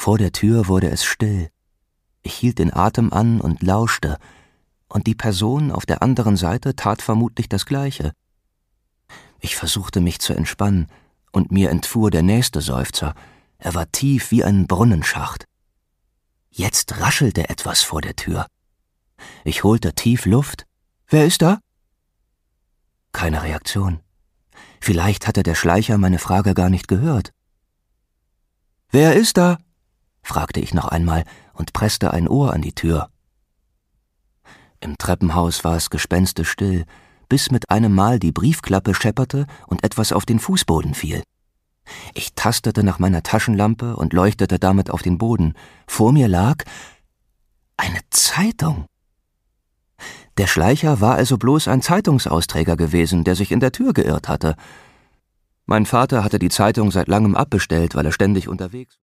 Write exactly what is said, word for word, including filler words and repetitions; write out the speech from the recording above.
Vor der Tür wurde es still. Ich hielt den Atem an und lauschte, und die Person auf der anderen Seite tat vermutlich das Gleiche. Ich versuchte mich zu entspannen, und mir entfuhr der nächste Seufzer. Er war tief wie ein Brunnenschacht. Jetzt raschelte etwas vor der Tür. Ich holte tief Luft. »Wer ist da?« Keine Reaktion. Vielleicht hatte der Schleicher meine Frage gar nicht gehört. »Wer ist da?« fragte ich noch einmal und presste ein Ohr an die Tür. Im Treppenhaus war es gespenstisch still, bis mit einem Mal die Briefklappe schepperte und etwas auf den Fußboden fiel. Ich tastete nach meiner Taschenlampe und leuchtete damit auf den Boden. Vor mir lag eine Zeitung. Der Schleicher war also bloß ein Zeitungsausträger gewesen, der sich in der Tür geirrt hatte. Mein Vater hatte die Zeitung seit langem abbestellt, weil er ständig unterwegs war.